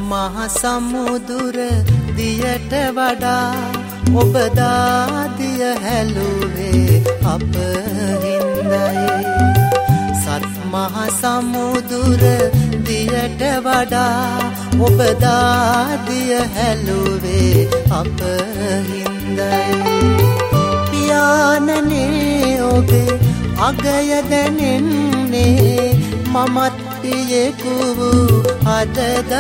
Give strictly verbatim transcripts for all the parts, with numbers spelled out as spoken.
මහ සමුදුර දියට වඩා ඔබ දාදිය හැලුවේ අප හින්දයි. සත් මහ සමුදුර දියට වඩා ඔබ දාදිය හැලුවේ අප හින්දයි. පියාණනේ ඔබේ අගය දැනෙන්නේ මමත් පියෙකු අද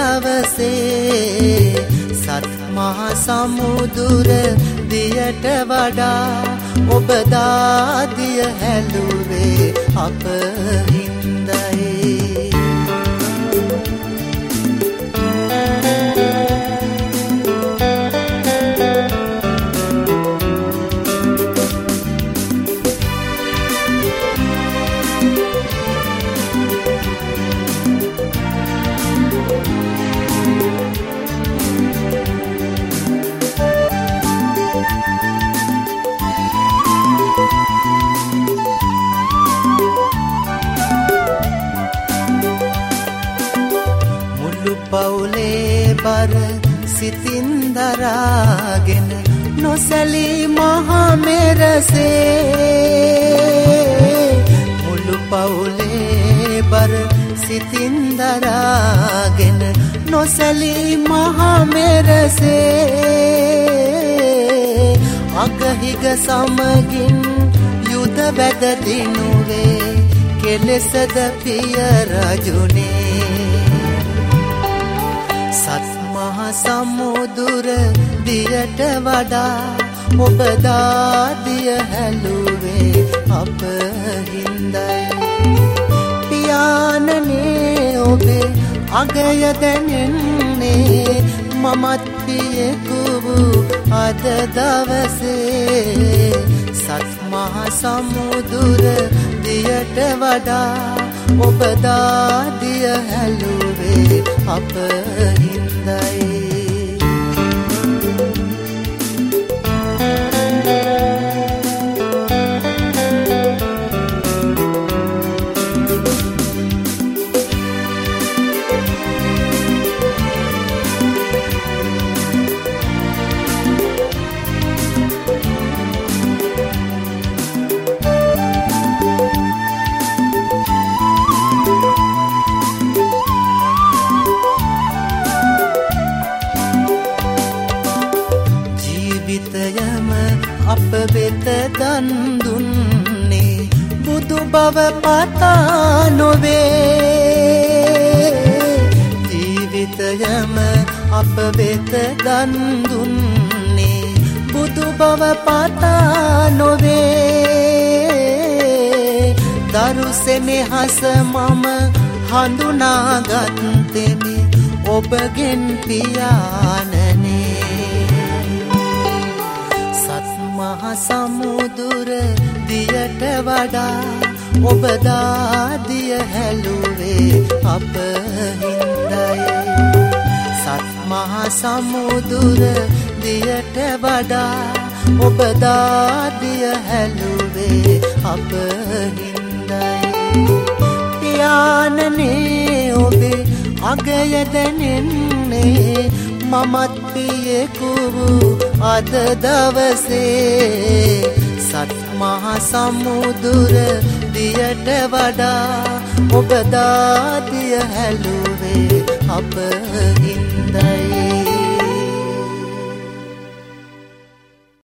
දවසේ. සත් මහ සමුදුර දියට වඩා ඔබ දාදිය හැලුවේ අප හින්දයි. පවුලේ බර සිතින් දරාගෙන නොසැලී මහා මෙරසේ. මුළු පවුලේ බර සිතින් දරාගෙන නොසැලී මහා මෙරසේ. අගහිග සමගින් යුද වැද දිනුවේ කෙලෙසද පිය රජුනේ. සත් මහ සමුදුර දියට වඩා ඔබ දාදිය හැලුවේ අප හින්දයි. පියාණනේ ඔබේ අගය දැනෙන්නේ මමත් පියෙකු අද දවසේ. සත් මහ සමුදුර දියට වඩා ඔබ දාදිය හැලුවේ අප හින්දයි. අප වෙත දන් දුන්නේ බුදු බව පතා නොවේ. ජීවිතයම අප වෙත දන් දුන්නේ බුදු බව පතා නොවේ. දරු සෙනෙහස මම හඳුනාගත්තෙමි ඔබගෙන් පියාණනේ. මහ සමුදුර දියට වඩා ඔබ දාදිය හැලුවේ අප හින්දයි. සත් මහ සමුදුර දියට වඩා ඔබ දාදිය හැලුවේ අප හින්දයි. පියාණනේ ඔබේ අගය දැනෙන්නේ මමත් පියෙකු අද දවසේ. සත් මහ සමුදුර දියට වඩා ඔබ දාදිය හැලුවේ අප හින්දයි.